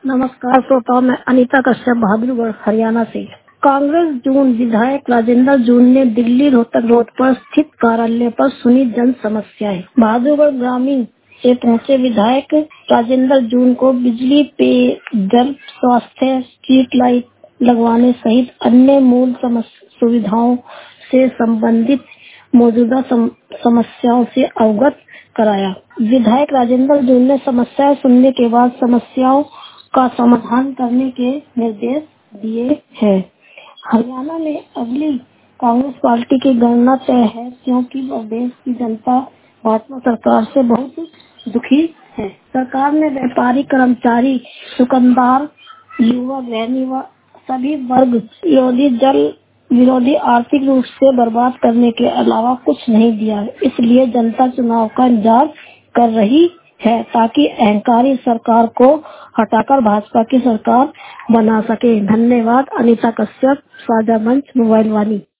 नमस्कार श्रोताओं, मैं अनीता कश्यप बहादुरगढ़ हरियाणा से। कांग्रेस जून विधायक राजेंद्र जून ने दिल्ली रोहतक रोड पर स्थित कार्यालय पर सुनी जन समस्याएं। बहादुरगढ़ ग्रामीण से पहुंचे विधायक राजेंद्र जून को बिजली, पेयजल, स्वास्थ्य, स्ट्रीट लाइट लगवाने सहित अन्य मूल सुविधाओं से संबंधित मौजूदा समस्याओं से अवगत कराया। विधायक राजेंद्र जून ने समस्याएं सुनने के बाद समस्याओं का समाधान करने के निर्देश दिए हैं। हरियाणा में अगली कांग्रेस पार्टी की गणना तय है, क्योंकि प्रदेश की जनता भाजपा सरकार से बहुत दुखी है। सरकार ने व्यापारी, कर्मचारी, दुकानदार, युवा, गृहिणी व सभी वर्ग विरोधी आर्थिक रूप से बर्बाद करने के अलावा कुछ नहीं दिया। इसलिए जनता चुनाव का इंतजार कर रही है, ताकि अहंकारी सरकार को हटाकर भाजपा की सरकार बना सके। धन्यवाद। अनीता कश्यप, साझा मंच, मोबाइल वाणी।